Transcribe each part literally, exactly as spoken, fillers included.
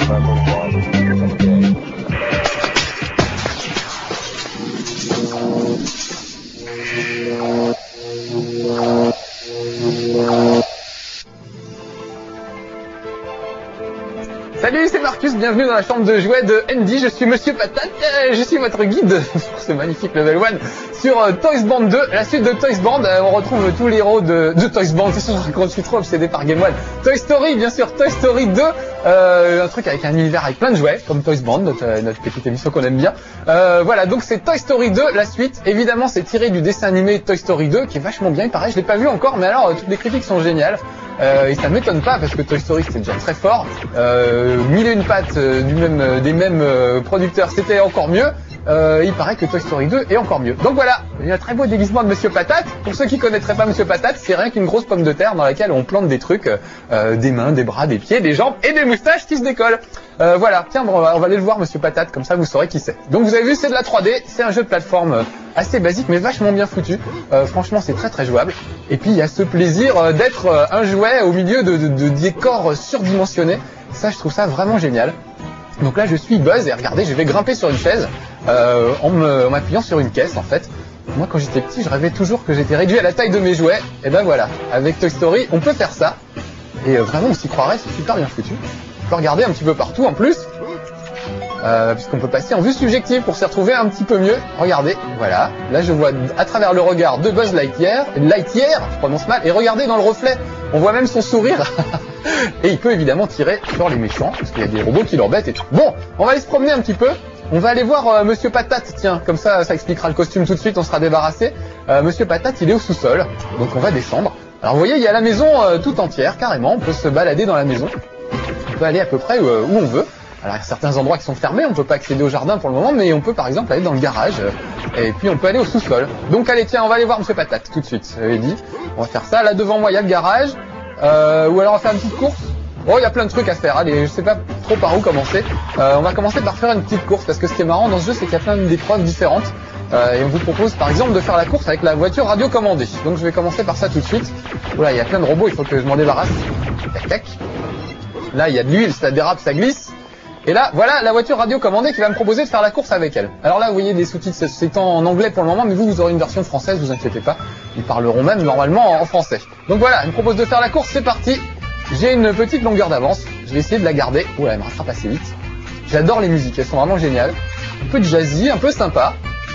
Salut, c'est Marcus, bienvenue dans la chambre de jouets de Andy, je suis Monsieur Patate, je suis votre guide pour ce magnifique level un sur euh, Toys Band deux, la suite de Toys Band, euh, on retrouve tous les héros de, de Toys Band, c'est sûr que je suis trop obsédé par Game One. Toy Story, bien sûr, Toy Story deux, euh, un truc avec un univers avec plein de jouets, comme Toys Band, notre, euh, notre petite émission qu'on aime bien. Euh, voilà, donc c'est Toy Story deux, la suite, évidemment c'est tiré du dessin animé Toy Story deux, qui est vachement bien, il paraît, je l'ai pas vu encore, mais alors, euh, toutes les critiques sont géniales. Euh, et ça m'étonne pas parce que Toy Story c'était déjà très fort. Euh, mille et une pattes euh, du même, euh, des mêmes euh, producteurs, c'était encore mieux. Euh, il paraît que Toy Story deux est encore mieux. Donc voilà, il y a un très beau déguisement de Monsieur Patate. Pour ceux qui connaîtraient pas Monsieur Patate, c'est rien qu'une grosse pomme de terre dans laquelle on plante des trucs, euh, des mains, des bras, des pieds, des jambes et des moustaches qui se décollent. Euh, voilà, tiens, bon, on, va, on va aller le voir Monsieur Patate, comme ça vous saurez qui c'est. Donc vous avez vu, c'est de la trois D, c'est un jeu de plateforme assez basique mais vachement bien foutu. Euh, franchement, c'est très très jouable. Et puis il y a ce plaisir d'être un jouet au milieu de, de, de décors surdimensionnés. Ça, je trouve ça vraiment génial. Donc là, je suis Buzz et regardez, je vais grimper sur une chaise euh, en m'appuyant sur une caisse en fait. Moi, quand j'étais petit, je rêvais toujours que j'étais réduit à la taille de mes jouets. Et ben voilà, avec Toy Story, on peut faire ça. Et euh, vraiment, on s'y croirait, c'est super bien foutu. On peut regarder un petit peu partout en plus. Euh, puisqu'on peut passer en vue subjective pour s'y retrouver un petit peu mieux. Regardez, voilà. Là, je vois à travers le regard de Buzz Lightyear, Lightyear, je prononce mal, et regardez dans le reflet, on voit même son sourire. Et il peut évidemment tirer sur les méchants, parce qu'il y a des robots qui l'embêtent et tout. Bon, on va aller se promener un petit peu. On va aller voir euh, Monsieur Patate, tiens, comme ça, ça expliquera le costume tout de suite, on sera débarrassé. Euh, Monsieur Patate, il est au sous-sol, donc on va descendre. Alors vous voyez, il y a la maison euh, tout entière, carrément, on peut se balader dans la maison. On peut aller à peu près euh, où on veut. Alors il y a certains endroits qui sont fermés, on ne peut pas accéder au jardin pour le moment, mais on peut par exemple aller dans le garage, euh, et puis on peut aller au sous-sol. Donc allez, tiens, on va aller voir Monsieur Patate tout de suite, j'avais dit. On va faire ça, là devant moi il y a le garage, euh, ou alors on va faire une petite course. Oh, il y a plein de trucs à faire, allez, je sais pas trop par où commencer. Euh, on va commencer par faire une petite course, parce que ce qui est marrant dans ce jeu, c'est qu'il y a plein d'épreuves différentes. Euh, et on vous propose par exemple de faire la course avec la voiture radiocommandée. Donc je vais commencer par ça tout de suite. Voilà, il y a plein de robots, il faut que je m'en débarrasse. Tac, tac. Là, il y a de l'huile, ça dérape, ça glisse. Et là, voilà la voiture radiocommandée qui va me proposer de faire la course avec elle. Alors là, vous voyez des sous-titres, c'est en anglais pour le moment, mais vous, vous aurez une version française, vous inquiétez pas. Ils parleront même normalement en français. Donc voilà, elle me propose de faire la course, c'est parti. J'ai une petite longueur d'avance, je vais essayer de la garder. Oula, elle me rattrape assez vite. J'adore les musiques, elles sont vraiment géniales. Un peu de jazzy, un peu sympa.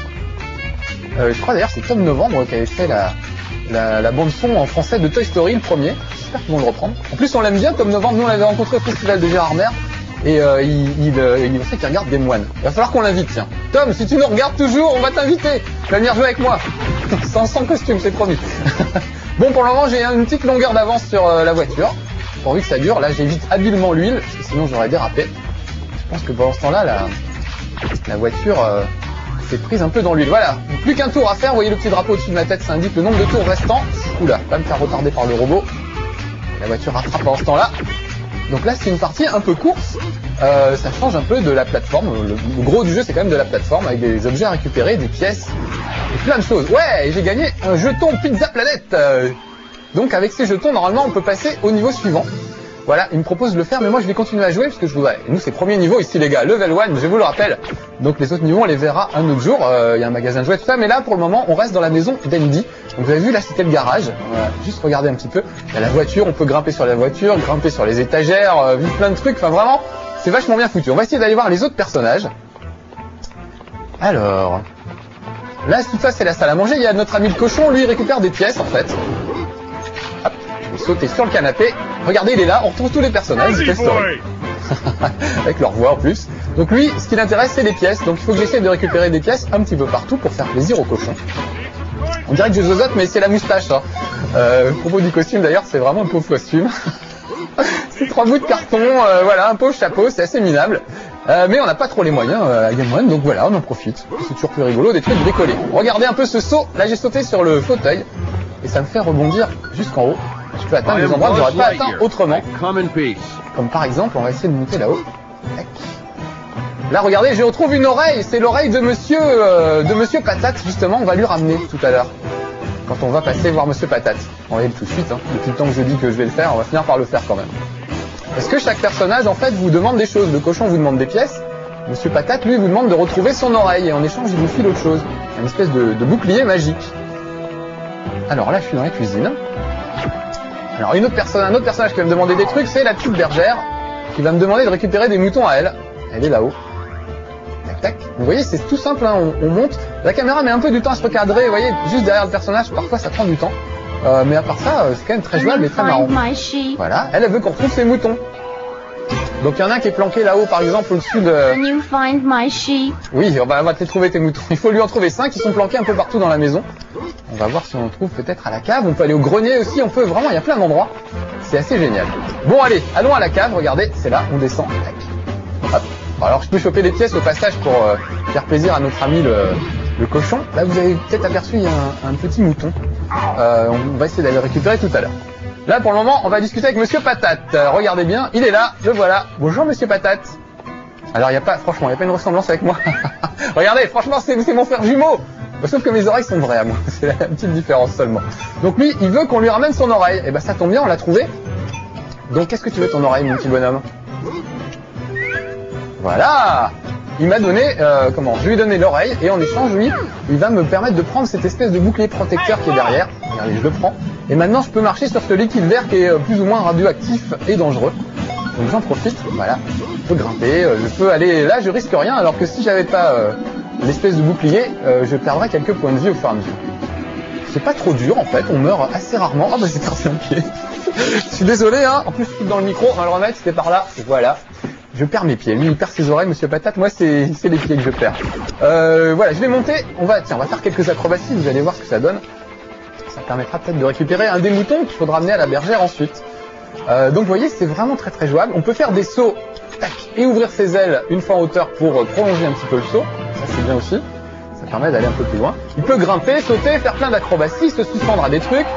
Euh, je crois d'ailleurs c'est Tom Novembre qui avait fait la, la, la bande son en français de Toy Story, le premier. J'espère qu'ils vont le reprendre. En plus, on l'aime bien, Tom Novembre. Nous, on l'avait rencontré au festival de Gérardmer. Et euh, il, il, euh, il sait qu'il regarde Game One. Il va falloir qu'on l'invite, tiens. Tom, si tu nous regardes toujours, on va t'inviter. Tu vas venir jouer avec moi. sans, sans costume, c'est promis. Bon, pour le moment, j'ai une petite longueur d'avance sur euh, la voiture. Pourvu que ça dure. Là, j'évite habilement l'huile, parce que sinon j'aurais dérapé. Je pense que pendant ce temps-là, la, la voiture euh, s'est prise un peu dans l'huile. Voilà. Donc, plus qu'un tour à faire. Vous voyez le petit drapeau au-dessus de ma tête, ça indique le nombre de tours restants. Oula, pas me faire retarder par le robot. La voiture rattrape pendant ce temps-là. Donc là, c'est une partie un peu course. Euh, ça change un peu de la plateforme. Le, le gros du jeu, c'est quand même de la plateforme avec des objets à récupérer, des pièces et plein de choses. Ouais, j'ai gagné un jeton Pizza Planet. Euh, donc avec ces jetons, normalement, on peut passer au niveau suivant. Voilà, il me propose de le faire, mais moi je vais continuer à jouer parce que je voudrais. Nous, c'est premier niveau ici, les gars, level un, je vous le rappelle. Donc les autres niveaux, on les verra un autre jour. Il euh, y a un magasin de jouets, tout ça. Mais là, pour le moment, on reste dans la maison d'Andy. Donc vous avez vu, là, c'était le garage. Voilà, juste regarder un petit peu. Il y a la voiture, on peut grimper sur la voiture, grimper sur les étagères, euh, vivre plein de trucs. Enfin, vraiment, c'est vachement bien foutu. On va essayer d'aller voir les autres personnages. Alors, là, tout ça, c'est la salle à manger. Il y a notre ami le cochon, lui, il récupère des pièces, en fait. Hop, je vais sauter sur le canapé. Regardez, il est là, on retrouve tous les personnages. Avec leur voix en plus. Donc lui, ce qui l'intéresse, c'est les pièces. Donc il faut que j'essaie de récupérer des pièces un petit peu partout pour faire plaisir au cochon. On dirait que je zozote, mais c'est la moustache. Hein. Euh, au propos du costume, d'ailleurs, c'est vraiment un pauvre costume. C'est trois bouts de carton, euh, voilà, un pauvre chapeau, c'est assez minable. Euh, mais on n'a pas trop les moyens euh, à Game One, donc voilà, on en profite. C'est toujours plus rigolo, des trucs décollés. Regardez un peu ce saut. Là, j'ai sauté sur le fauteuil et ça me fait rebondir jusqu'en haut. Je peux atteindre des endroits que j'aurais pas atteint autrement. Comme par exemple, on va essayer de monter là-haut. Là, regardez, je retrouve une oreille. C'est l'oreille de Monsieur euh, de Monsieur Patate, justement. On va lui ramener tout à l'heure. Quand on va passer voir Monsieur Patate. On va y aller tout de suite. Hein. Depuis le temps que je dis que je vais le faire, on va finir par le faire quand même. Parce que chaque personnage, en fait, vous demande des choses. Le cochon vous demande des pièces. Monsieur Patate, lui, vous demande de retrouver son oreille. Et en échange, il vous file autre chose. Une espèce de, de bouclier magique. Alors là, je suis dans la cuisine. Alors, une autre personne, un autre personnage qui va me demander des trucs, c'est la petite bergère, qui va me demander de récupérer des moutons à elle. Elle est là-haut. Tac, tac. Vous voyez, c'est tout simple, hein. on, on monte. La caméra met un peu du temps à se recadrer, vous voyez, juste derrière le personnage, parfois ça prend du temps. Euh, mais à part ça, euh, c'est quand même très jouable et très marrant. Voilà, elle, elle veut qu'on retrouve ses moutons. Donc il y en a un qui est planqué là-haut, par exemple, au-dessus de... Oui, on va, on va te les trouver tes moutons. Il faut lui en trouver cinq, qui sont planqués un peu partout dans la maison. On va voir si on en trouve peut-être à la cave. On peut aller au grenier aussi, on peut vraiment, il y a plein d'endroits. C'est assez génial. Bon, allez, allons à la cave, regardez, c'est là, on descend. Hop. Alors je peux choper des pièces au passage pour euh, faire plaisir à notre ami le, le cochon. Là, vous avez peut-être aperçu, il y a un, un petit mouton. Euh, on va essayer d'aller le récupérer tout à l'heure. Là, pour le moment, on va discuter avec Monsieur Patate. Euh, regardez bien, il est là, le voilà. Bonjour Monsieur Patate. Alors, il n'y a pas, franchement, il n'y a pas une ressemblance avec moi. Regardez, franchement, c'est mon frère jumeau. Sauf que mes oreilles sont vraies à moi. C'est la petite différence seulement. Donc lui, il veut qu'on lui ramène son oreille. Et ben ça tombe bien, on l'a trouvé. Donc qu'est-ce que tu veux ton oreille, mon petit bonhomme? Voilà. Il m'a donné, euh, comment, je lui ai donné l'oreille et en échange, lui, il va me permettre de prendre cette espèce de bouclier protecteur qui est derrière. Regardez, je le prends. Et maintenant, je peux marcher sur ce liquide vert qui est euh, plus ou moins radioactif et dangereux. Donc j'en profite, voilà. Je peux grimper, euh, je peux aller là, je risque rien, alors que si j'avais pas euh, l'espèce de bouclier, euh, je perdrais quelques points de vie au fur et à mesure. C'est pas trop dur en fait, on meurt assez rarement. Ah bah j'ai perdu un pied. Je suis désolé, hein. En plus je suis dans le micro, on va le remettre, c'était par là. Voilà. Je perds mes pieds. Lui, il perd ses oreilles, Monsieur Patate. Moi, c'est les pieds que je perds. Euh, voilà, je vais monter. On va, tiens, on va faire quelques acrobaties. Vous allez voir ce que ça donne. Ça permettra peut-être de récupérer un des moutons qu'il faudra amener à la bergère ensuite. Euh, donc, vous voyez, c'est vraiment très très jouable. On peut faire des sauts, tac, et ouvrir ses ailes une fois en hauteur pour prolonger un petit peu le saut. Ça, c'est bien aussi. Ça permet d'aller un peu plus loin. Il peut grimper, sauter, faire plein d'acrobaties, se suspendre à des trucs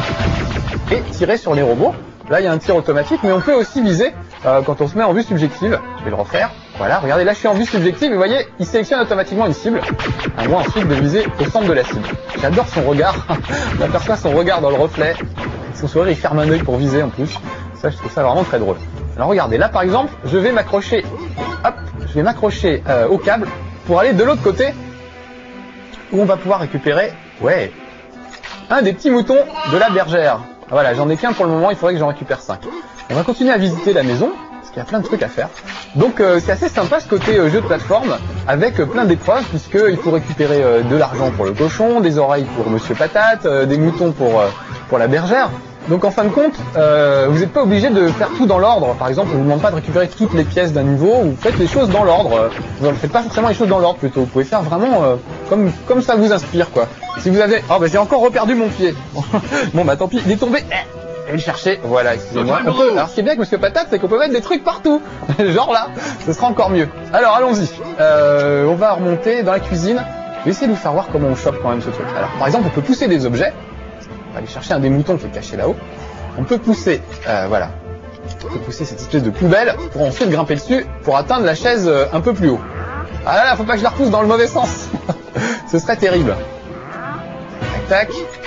et tirer sur les robots. Là, il y a un tir automatique, mais on peut aussi viser euh, quand on se met en vue subjective. Je vais le refaire. Voilà, regardez, là, je suis en vue subjective. Et vous voyez, il sélectionne automatiquement une cible. À moi ensuite de viser au centre de la cible. J'adore son regard. On aperçoit son regard dans le reflet. Son sourire, il ferme un œil pour viser en plus. Ça, je trouve ça vraiment très drôle. Alors regardez, là, par exemple, je vais m'accrocher. Hop, je vais m'accrocher euh, au câble pour aller de l'autre côté où on va pouvoir récupérer, ouais, un des petits moutons de la bergère. Voilà, j'en ai qu'un pour le moment, il faudrait que j'en récupère cinq. On va continuer à visiter la maison, parce qu'il y a plein de trucs à faire. Donc euh, c'est assez sympa ce côté euh, jeu de plateforme, avec euh, plein d'épreuves, puisqu'il faut récupérer euh, de l'argent pour le cochon, des oreilles pour Monsieur Patate, euh, des moutons pour, euh, pour la bergère. Donc en fin de compte, euh, vous n'êtes pas obligé de faire tout dans l'ordre. Par exemple, on ne vous demande pas de récupérer toutes les pièces d'un niveau, vous faites les choses dans l'ordre. Vous ne faites pas forcément les choses dans l'ordre plutôt. Vous pouvez faire vraiment euh, comme, comme ça vous inspire, quoi. Si vous avez... Oh bah j'ai encore reperdu mon pied. Bon bah tant pis, il est tombé. Je vais le chercher. Voilà, excusez-moi. On peut... Alors ce qui est bien avec Monsieur Patate, c'est qu'on peut mettre des trucs partout. Genre là, ce sera encore mieux. Alors allons-y. Euh, on va remonter dans la cuisine. Je vais essayer de vous faire voir comment on chope quand même ce truc. Alors par exemple, on peut pousser des objets. On va aller chercher un des moutons qui est caché là-haut. On peut pousser, euh, voilà. On peut pousser cette espèce de poubelle pour ensuite grimper dessus pour atteindre la chaise euh, un peu plus haut. Ah là là, faut pas que je la repousse dans le mauvais sens. Ce serait terrible. Tac, tac.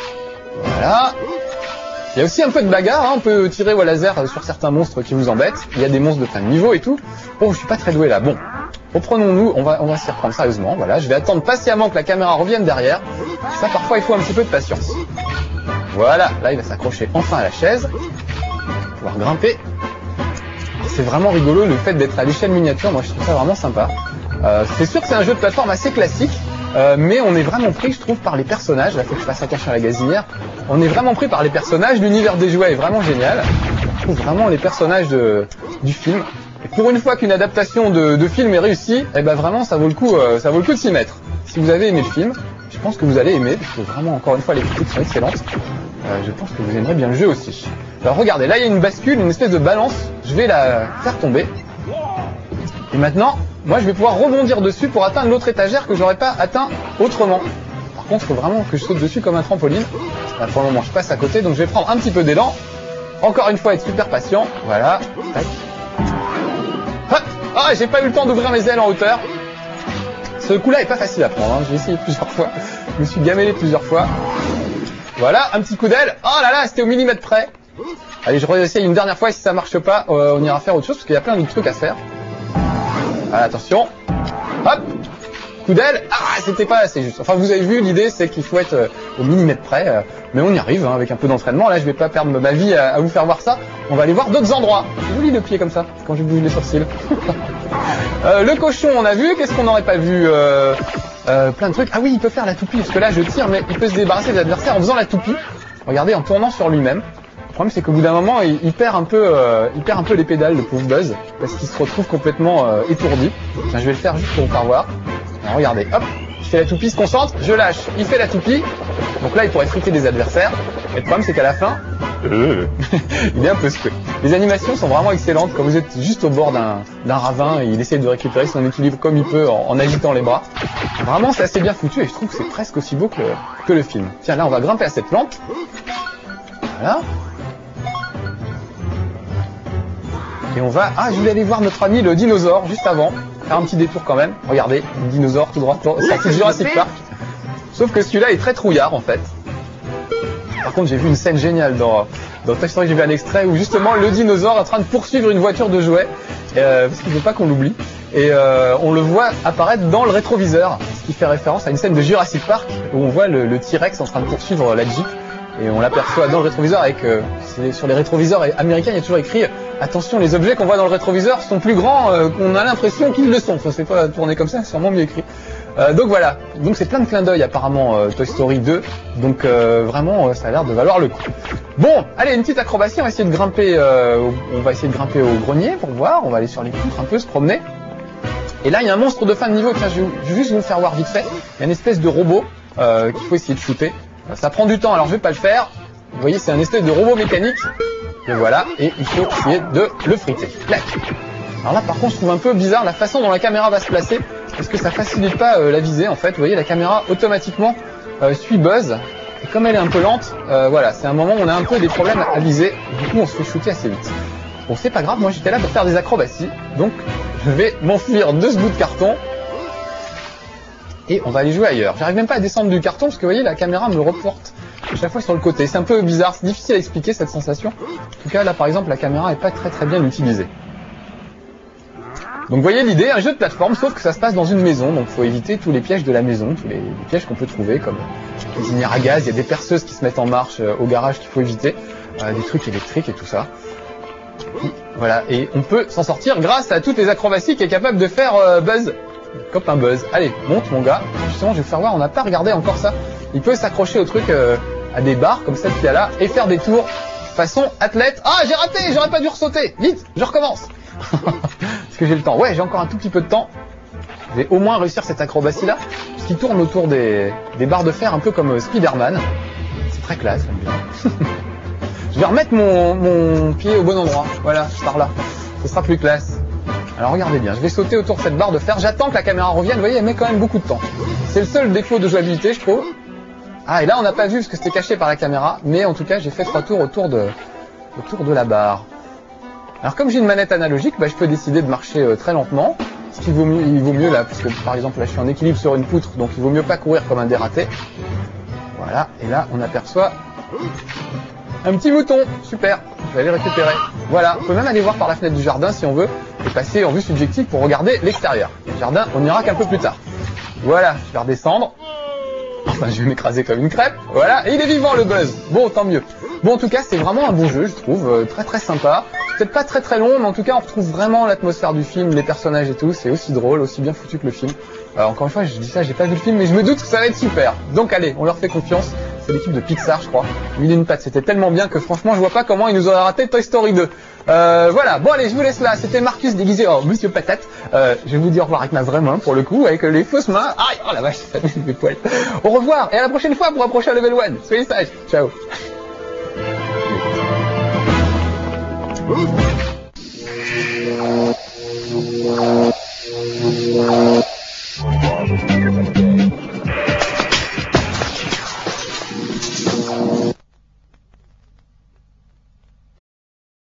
Voilà. Il y a aussi un peu de bagarre, hein. On peut tirer au laser sur certains monstres qui vous embêtent. Il y a des monstres de plein de niveaux et tout. Oh, je suis pas très doué là. Bon, reprenons-nous, on va, on va s'y reprendre sérieusement. Voilà, je vais attendre patiemment que la caméra revienne derrière. Ça, parfois, il faut un petit peu de patience. Voilà, là, il va s'accrocher enfin à la chaise. Pouvoir grimper. C'est vraiment rigolo le fait d'être à l'échelle miniature. Moi, je trouve ça vraiment sympa. Euh, c'est sûr que c'est un jeu de plateforme assez classique. Euh, mais on est vraiment pris, je trouve, par les personnages. Là, il faut que je fasse attention à la gazinière. On est vraiment pris par les personnages. L'univers des jouets est vraiment génial. Je trouve vraiment les personnages de, du film. Et pour une fois qu'une adaptation de, de film est réussie, eh ben vraiment, ça vaut le coup, euh, ça vaut le coup de s'y mettre. Si vous avez aimé le film, je pense que vous allez aimer, parce que vraiment, encore une fois, les critiques sont excellentes. Euh, je pense que vous aimerez bien le jeu aussi. Alors regardez, là, il y a une bascule, une espèce de balance. Je vais la faire tomber. Et maintenant, moi, je vais pouvoir rebondir dessus pour atteindre l'autre étagère que j'aurais pas atteint autrement. Par contre, il faut vraiment que je saute dessus comme un trampoline. Là, pour le moment, je passe à côté, donc je vais prendre un petit peu d'élan. Encore une fois, être super patient. Voilà. Tac. Hop. Ah, j'ai pas eu le temps d'ouvrir mes ailes en hauteur. Ce coup-là est pas facile à prendre, hein. J'ai essayé plusieurs fois. Je me suis gamellé plusieurs fois. Voilà, un petit coup d'aile. Oh là là, c'était au millimètre près. Allez, je réessaye une dernière fois et si ça marche pas, euh, on ira faire autre chose parce qu'il y a plein de trucs à faire. Voilà, attention. Hop. Coup d'aile. Ah, c'était pas assez juste. Enfin, vous avez vu, l'idée, c'est qu'il faut être euh, au millimètre près. Euh, mais on y arrive, hein, avec un peu d'entraînement. Là, je vais pas perdre ma vie à, à vous faire voir ça. On va aller voir d'autres endroits. C'est joli de pied comme ça, quand je bouge les sourcils. euh, le cochon, on a vu. Qu'est-ce qu'on n'aurait pas vu euh, euh, plein de trucs. Ah oui, il peut faire la toupie. Parce que là, je tire, mais il peut se débarrasser des adversaires en faisant la toupie. Regardez, en tournant sur lui-même. Le problème, c'est qu'au bout d'un moment, il, il perd un peu, euh, il perd un peu les pédales, le pauvre Buzz, parce qu'il se retrouve complètement euh, étourdi. Tiens, je vais le faire juste pour vous faire voir. Alors, regardez, hop, je fais la toupie, il se concentre, je lâche, il fait la toupie. Donc là, il pourrait friter des adversaires. Et le problème, c'est qu'à la fin, euh, il est un peu secoué. Les animations sont vraiment excellentes. Quand vous êtes juste au bord d'un d'un ravin et il essaie de récupérer son équilibre comme il peut en, en agitant les bras. Vraiment, c'est assez bien foutu et je trouve que c'est presque aussi beau que le, que le film. Tiens, là, on va grimper à cette plante. Voilà. Et on va... Ah, je voulais aller voir notre ami le dinosaure juste avant. Faire un petit détour quand même. Regardez, le dinosaure tout droit. C'est Jurassic Park. Sauf que celui-là est très trouillard en fait. Par contre, j'ai vu une scène géniale dans, dans Toy Story, j'ai vu un extrait où justement le dinosaure est en train de poursuivre une voiture de jouets. Euh, parce qu'il ne veut pas qu'on l'oublie. Et euh, on le voit apparaître dans le rétroviseur. Ce qui fait référence à une scène de Jurassic Park où on voit le, le T-Rex en train de poursuivre la Jeep. Et on l'aperçoit dans le rétroviseur avec... Euh, sur les rétroviseurs américains, il y a toujours écrit « Attention, les objets qu'on voit dans le rétroviseur sont plus grands euh, qu'on a l'impression qu'ils le sont ». Enfin, c'est pas tourné comme ça, c'est sûrement mieux écrit. Euh, donc voilà, donc c'est plein de clins d'œil apparemment euh, Toy Story deux. Donc euh, vraiment, euh, ça a l'air de valoir le coup. Bon, allez, une petite acrobatie, on va essayer de grimper, euh, on va essayer de grimper au grenier pour voir. On va aller sur les poutres un peu, se promener. Et là, il y a un monstre de fin de niveau, tiens, je vais, je vais juste vous le faire voir vite fait. Il y a une espèce de robot euh, qu'il faut essayer de shooter. Ça prend du temps, alors je vais pas le faire. Vous voyez, c'est un espèce de robot mécanique. Et voilà, et il faut essayer de le friter. Clac. Alors là, par contre, je trouve un peu bizarre la façon dont la caméra va se placer, parce que ça facilite pas euh, la visée, en fait. Vous voyez, la caméra automatiquement euh, suit Buzz. Et comme elle est un peu lente, euh, voilà, c'est un moment où on a un peu des problèmes à viser. Du coup, on se fait shooter assez vite. Bon, c'est pas grave, moi j'étais là pour faire des acrobaties. Donc, je vais m'enfuir de ce bout de carton. Et on va aller jouer ailleurs. J'arrive même pas à descendre du carton, parce que vous voyez, la caméra me le reporte à chaque fois sur le côté. C'est un peu bizarre, c'est difficile à expliquer cette sensation. En tout cas, là par exemple, la caméra n'est pas très très bien utilisée. Donc vous voyez l'idée, un jeu de plateforme, sauf que ça se passe dans une maison, donc il faut éviter tous les pièges de la maison, tous les, les pièges qu'on peut trouver, comme les cuisinières à gaz, il y a des perceuses qui se mettent en marche euh, au garage qu'il faut éviter, euh, des trucs électriques et tout ça. Voilà, et on peut s'en sortir grâce à toutes les acrobaties qu'est capable de faire euh, Buzz. Copain Buzz. Allez, monte mon gars. Justement, je vais vous faire voir, on n'a pas regardé encore ça. Il peut s'accrocher au truc euh, à des barres comme celle qu'il y a là et faire des tours façon athlète. Ah, j'ai raté, j'aurais pas dû ressauter. Vite, je recommence. Est-ce que j'ai le temps? Ouais, j'ai encore un tout petit peu de temps. Je vais au moins réussir cette acrobatie là, puisqu'il tourne autour des, des barres de fer un peu comme euh, Spider-Man. C'est très classe, j'aime bien. Je vais remettre mon, mon pied au bon endroit. Voilà, par là. Ce sera plus classe. Alors regardez bien, je vais sauter autour de cette barre de fer. J'attends que la caméra revienne. Vous voyez, elle met quand même beaucoup de temps. C'est le seul défaut de jouabilité, je trouve. Ah, et là, on n'a pas vu parce que c'était caché par la caméra. Mais en tout cas, j'ai fait trois tours autour de, autour de la barre. Alors comme j'ai une manette analogique, bah, je peux décider de marcher euh, très lentement. Ce qui vaut mieux, il vaut mieux là, parce que par exemple, là, je suis en équilibre sur une poutre. Donc il vaut mieux pas courir comme un dératé. Voilà, et là, on aperçoit un petit mouton. Super, je vais aller récupérer. Voilà, on peut même aller voir par la fenêtre du jardin si on veut, et passer en vue subjective pour regarder l'extérieur. Le jardin, on ira qu'un peu plus tard. Voilà, je vais redescendre. Enfin, je vais m'écraser comme une crêpe. Voilà, et il est vivant le Buzz. Bon, tant mieux. Bon, en tout cas, c'est vraiment un bon jeu, je trouve, euh, très très sympa. Peut-être pas très très long, mais en tout cas, on retrouve vraiment l'atmosphère du film, les personnages et tout. C'est aussi drôle, aussi bien foutu que le film. Alors, encore une fois, je dis ça, j'ai pas vu le film, mais je me doute que ça va être super. Donc allez, on leur fait confiance. C'est l'équipe de Pixar, je crois. Mille et une pattes, c'était tellement bien que franchement, je vois pas comment ils nous auraient raté Toy Story deux. Euh, voilà, bon allez, je vous laisse là. C'était Marcus déguisé en Monsieur Patate. Euh, je vais vous dire au revoir avec ma vraie main, pour le coup, avec les fausses mains. Aïe, oh la vache, ça met mes poils. Au revoir, et à la prochaine fois pour un prochain level one. Soyez sages, ciao. Thank you.